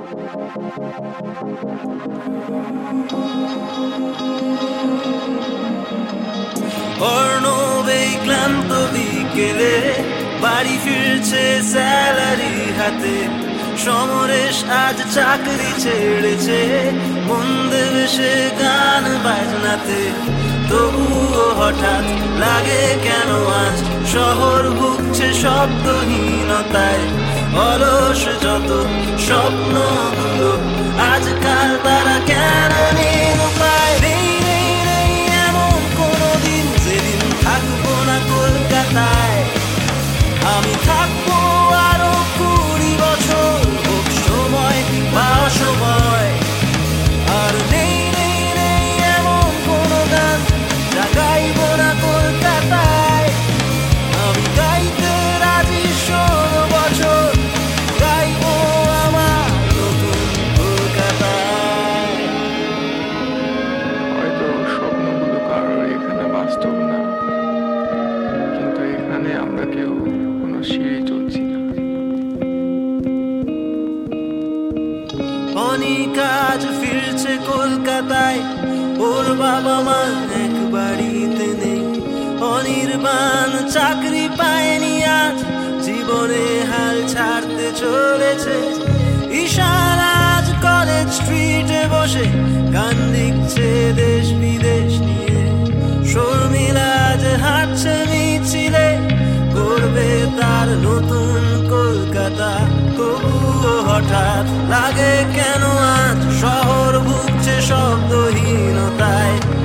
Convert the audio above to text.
অর্ণবে ক্লান্ত বিকেলে বাড়ি ফিরছে স্যালারি হাতে, সমরেশ আজ চাকরি ছেড়েছে, মন দেবে সে গান বাজনাতে। তবুও হঠাৎ লাগে কেন আজ শহর ভুগছে শব্দহীনতায়, অলস যত স্বপ্নগুলো আজকাল তারা কেন নিরুপায়। নেই নেই নেই এমন কোনো দিন যেদিন থাকবো না কলকাতায়, আমি থাকবো আরো 20 বছর, হোক সময় বা অসময়। আর নেই নেই নেই এমন কোনো গান যা গাইবো না কলকাতায়, আমি গাইতে রাজি 16 বছর, গাইবো আমার নতুন কলকাতায়। হয়তো স্বপ্নগুলো কারোর এখানে বাস্তব না, কিন্তু এখানে আমরা কেউ কোনো সিঁড়ি চলছি না। অনেক আজ ফিরছে কলকাতায়, ওর বাবা মা এক বাড়িতে নেই। অনির্বাণ চাকরি পায়নি আজ, জীবনে হাল ছাড়তে চলেছে। ঈশান আজ কলেজ স্ট্রিটে বসে গান লিখছে দেশ বিদেশ নিয়ে। শর্মিলা আজ হাঁটছে মিছিলে, করবে তার নতুন কলকাতা। তবুও হঠাৎ লাগে কেন আজ শহর ভুগছে শব্দহীনতায়।